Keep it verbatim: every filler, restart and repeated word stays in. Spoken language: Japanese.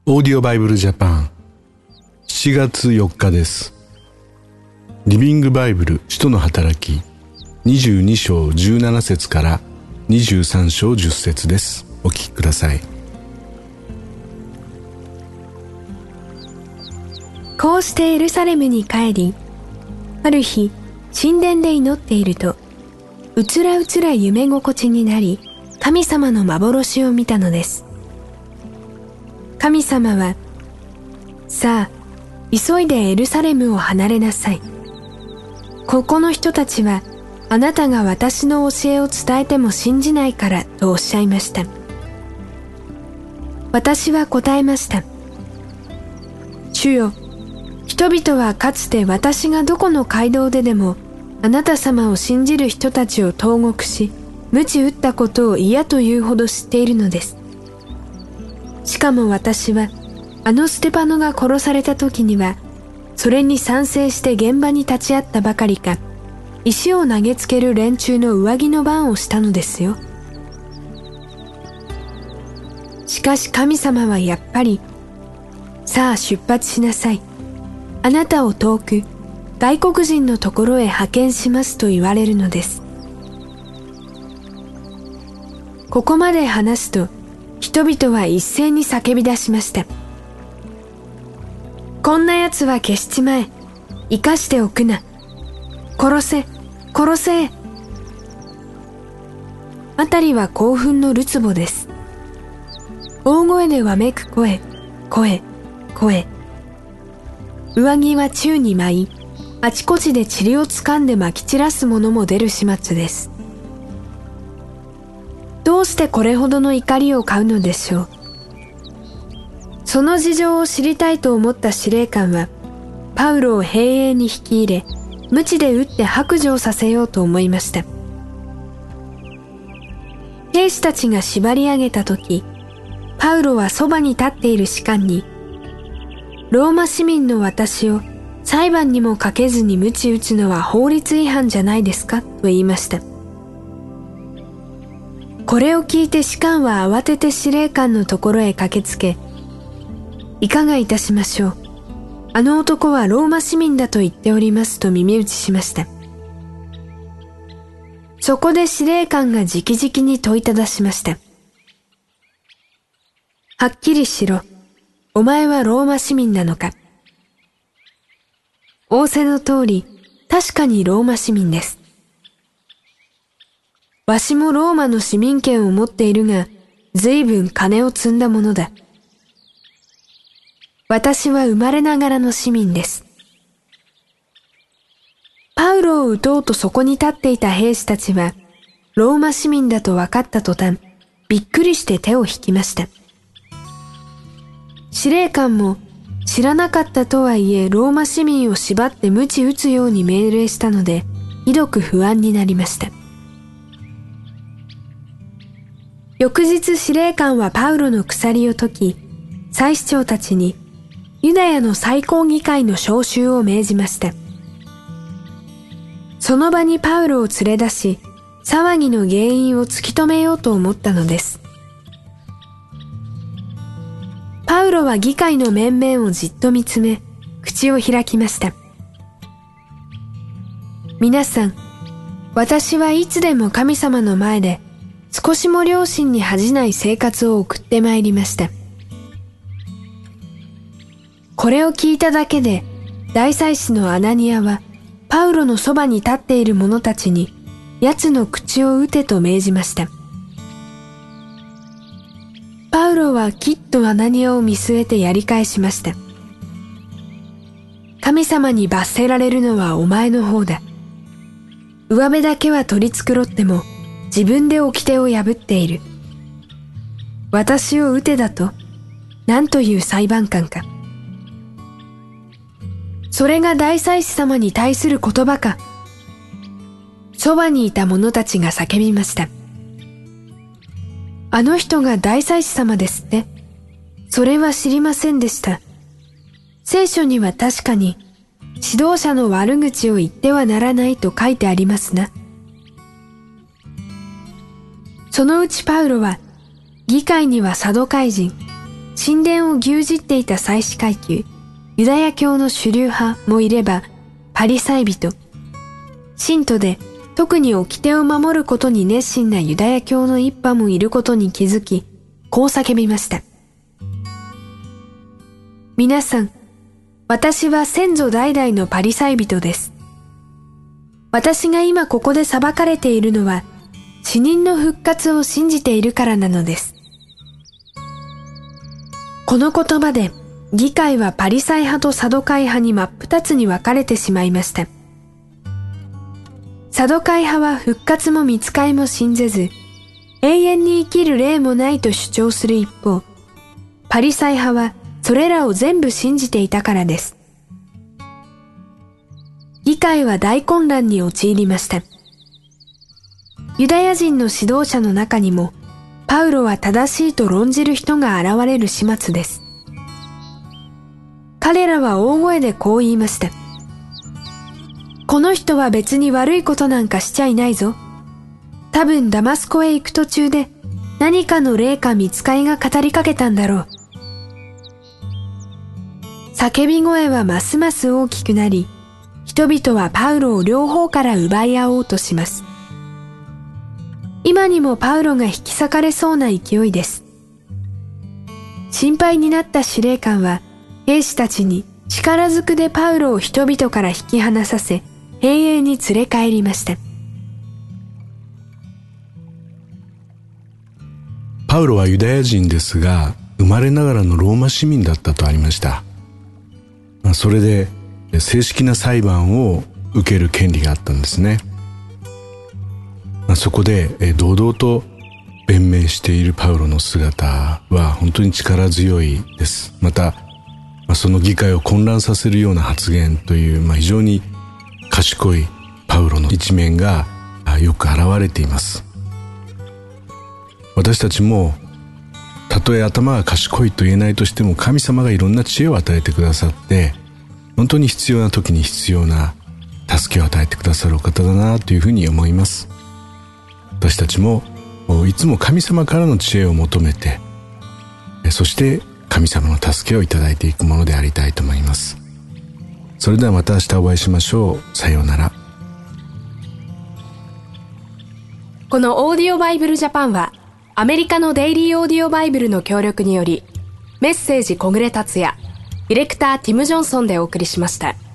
オーディオバイブルジャパンしちがつよっかです。リビングバイブル使徒の働きにじゅうにしょうじゅうななせつからにじゅうさんしょうじゅっせつです。お聞きください。 こうしてエルサレムに帰り、ある日神殿で祈っていると、うつらうつら夢心地になり、神様の幻を見たのです。神様は、さあ、急いでエルサレムを離れなさい。ここの人たちは、あなたが私の教えを伝えても信じないからとおっしゃいました。私は答えました。主よ、人々はかつて私がどこの街道ででもあなた様を信じる人たちを投獄し、鞭打ったことを嫌というほど知っているのです。しかも私はあのステパノが殺された時にはそれに賛成して現場に立ち会ったばかりか、石を投げつける連中の上着の番をしたのですよ。しかし神様はやっぱり、さあ出発しなさい。あなたを遠く外国人のところへ派遣しますと言われるのです。ここまで話すと、人々は一斉に叫び出しました。こんな奴は消しちまえ。生かしておくな。殺せ、殺せ。あたりは興奮のるつぼです。大声でわめく声、声、声。上着は宙に舞い、あちこちで塵をつかんで撒き散らすものも出る始末です。どうしてこれほどの怒りを買うのでしょう。その事情を知りたいと思った司令官は、パウロを兵営に引き入れ、鞭で打って白状させようと思いました。兵士たちが縛り上げたとき、パウロはそばに立っている士官に、ローマ市民の私を裁判にもかけずに鞭打つのは法律違反じゃないですかと言いました。これを聞いて士官は慌てて司令官のところへ駆けつけ、いかがいたしましょう。あの男はローマ市民だと言っておりますと耳打ちしました。そこで司令官が直々に問いただしました。はっきりしろ。お前はローマ市民なのか。仰せの通り、確かにローマ市民です。わしもローマの市民権を持っているが、随分金を積んだものだ。私は生まれながらの市民です。パウロを撃とうとそこに立っていた兵士たちは、ローマ市民だと分かった途端、びっくりして手を引きました。司令官も知らなかったとはいえローマ市民を縛って鞭打つように命令したので、ひどく不安になりました。翌日司令官はパウロの鎖を解き、祭司長たちにユダヤの最高議会の召集を命じました。その場にパウロを連れ出し、騒ぎの原因を突き止めようと思ったのです。パウロは議会の面々をじっと見つめ、口を開きました。皆さん、私はいつでも神様の前で少しも良心に恥じない生活を送ってまいりました。これを聞いただけで、大祭司のアナニアは、パウロのそばに立っている者たちに、奴の口を打てと命じました。パウロはきっとアナニアを見据えてやり返しました。神様に罰せられるのはお前の方だ。上辺だけは取り繕っても自分で掟を破っている。私を撃てだと、何という裁判官か。それが大祭司様に対する言葉か。そばにいた者たちが叫びました。あの人が大祭司様ですって。それは知りませんでした。聖書には確かに指導者の悪口を言ってはならないと書いてありますな。そのうちパウロは議会にはサドカイ人、 神殿を牛耳っていた祭司階級、ユダヤ教の主流派もいれば、パリサイ人、信徒で特に掟を守ることに熱心なユダヤ教の一派もいることに気づき、こう叫びました。皆さん、私は先祖代々のパリサイ人です。私が今ここで裁かれているのは、死人の復活を信じているからなのです。この言葉で、議会はパリサイ派とサドカイ派に真っ二つに分かれてしまいました。サドカイ派は復活も御使いも信ぜず、永遠に生きる霊もないと主張する一方、パリサイ派はそれらを全部信じていたからです。議会は大混乱に陥りました。ユダヤ人の指導者の中にも、パウロは正しいと論じる人が現れる始末です。彼らは大声でこう言いました。この人は別に悪いことなんかしちゃいないぞ。多分ダマスコへ行く途中で何かの霊か御使いが語りかけたんだろう。叫び声はますます大きくなり、人々はパウロを両方から奪い合おうとします。今にもパウロが引き裂かれそうな勢いです。心配になった司令官は兵士たちに力ずくでパウロを人々から引き離させ、兵営に連れ帰りました。 パウロはユダヤ人ですが、生まれながらのローマ市民だったとありました。それで正式な裁判を受ける権利があったんですね。そこで堂々と弁明しているパウロの姿は本当に力強いです。またその議会を混乱させるような発言という、まあ、非常に賢いパウロの一面がよく現れています。私たちもたとえ頭が賢いと言えないとしても、神様がいろんな知恵を与えてくださって、本当に必要な時に必要な助けを与えてくださるお方だなというふうに思います。私たちもいつも神様からの知恵を求めて、そして神様の助けをいただいていくものでありたいと思います。それではまた明日お会いしましょう。さようなら。 このオーディオバイブルジャパンはアメリカのデイリーオーディオバイブルの協力により、メッセージ小暮達也、ディレクターティム・ジョンソンでお送りしました。